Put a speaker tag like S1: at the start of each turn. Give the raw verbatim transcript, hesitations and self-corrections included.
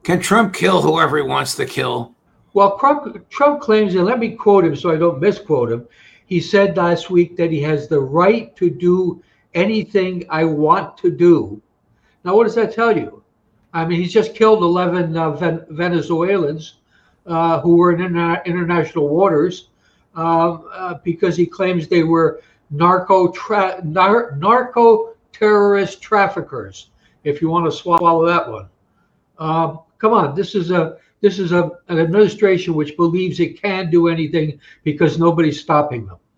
S1: Can Trump kill whoever he wants to kill?
S2: Well, Trump, Trump claims, and let me quote him so I don't misquote him. He said last week that he has the right to do anything I want to do. Now, what does that tell you? I mean, he's just killed eleven uh, Ven- Venezuelans uh, who were in interna- international waters um, uh, because he claims they were narco tra- nar- narco terrorist traffickers. If you want to swallow that one, um, come on, this is a this is a, an administration which believes it can do anything because nobody's stopping them.